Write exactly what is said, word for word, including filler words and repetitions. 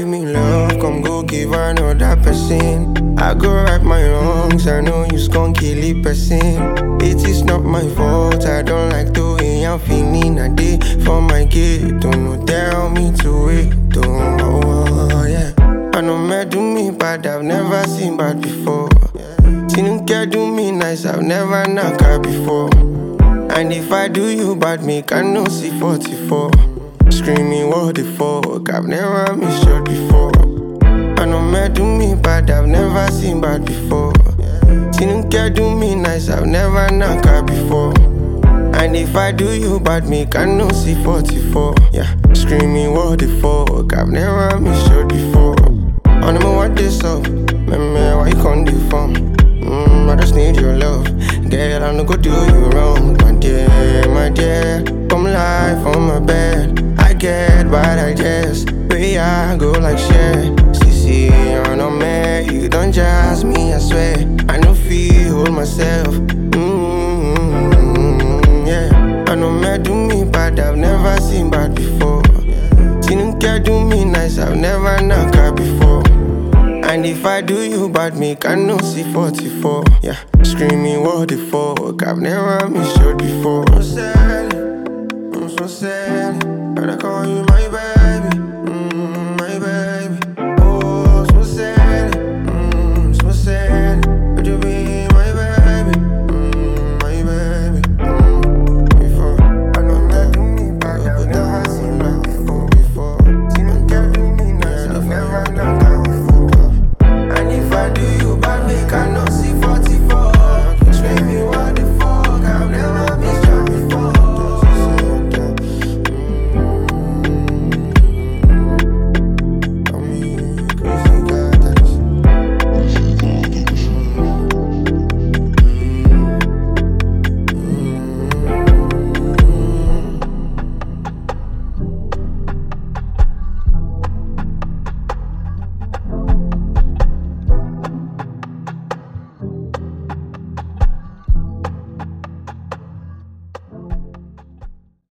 me love, come go give another person. I go right my wrongs, I know you skunky person. It is not my fault, I don't like the way I'm feeling a day for my kid. Don't know, tell me to wait, don't oh, oh, yeah. I know me do me bad, I've never seen bad before. Tinunke do me nice, I've never knocked her before. And if I do you bad, me can no see forty-four. Screaming what the fuck, I've never missed shot before. I know me do me bad, I've never seen bad before. Tinunke do me nice, I've never knocked her before. And if I do you bad, me can no see forty-four. Yeah, screaming what the fuck, I've never missed shot before. I know me what this up, man, man, why you can't do fun? Mm, I just need your love, girl, I no go do you wrong. My dear, my dear, come live on my bed. I get bad, I guess, way I go like shit. See, see, I know me, you don't jazz me, I swear. I no feel hold myself, mm-hmm, yeah. I know me do me bad, I've never seen bad before. Tinunke do me nice, I've never knocked her before. And if I do you bad, me can no see forty-four. Yeah, screaming what the fuck, I've never missed shot before. I'm so sad, I'm so sad, but I call you my